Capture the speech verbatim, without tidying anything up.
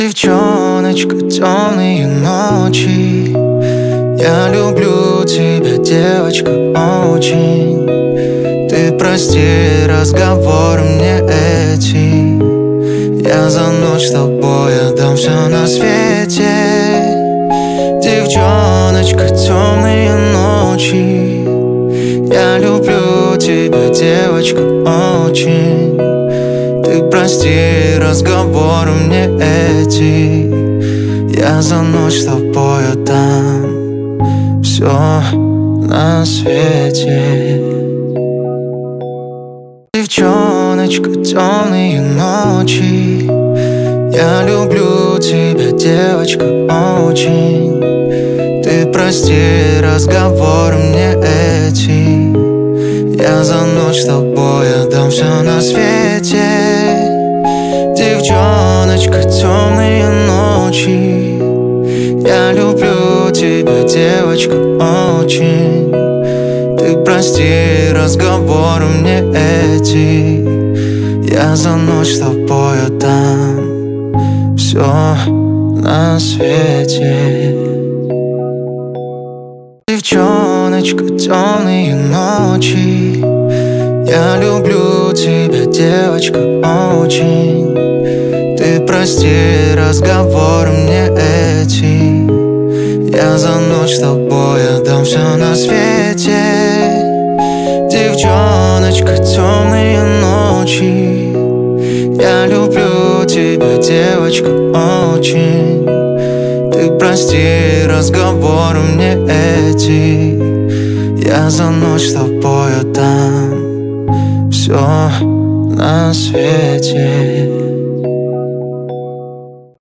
Девчоночка, темные ночи. Я люблю тебя, девочка, очень. Ты прости разговоры мне эти. Я за ночь с тобой отдам все на свете. Девчоночка, темные ночи. Я люблю тебя, девочка, очень. Ты прости разговоры мне эти. Я за ночь с тобой отдам все на свете. Девчоночка, темные ночи. Я люблю тебя, девочка, очень. Ты прости разговоры мне эти. Я за ночь с тобой отдам все на свете. Девчоночка, темные ночи. Я люблю тебя, девочка, очень. Ты прости разговоры мне эти. Я за ночь с тобой отдам все на свете. Девчоночка, темные ночи. Я люблю тебя, девочка, очень. Ты прости разговоры мне эти. Я за ночь с тобой отдам все на свете. Девчоночка, темные ночи. Я люблю тебя, девочка, очень. Ты прости разговоры мне эти. Я за ночь с тобой отдам все на свете.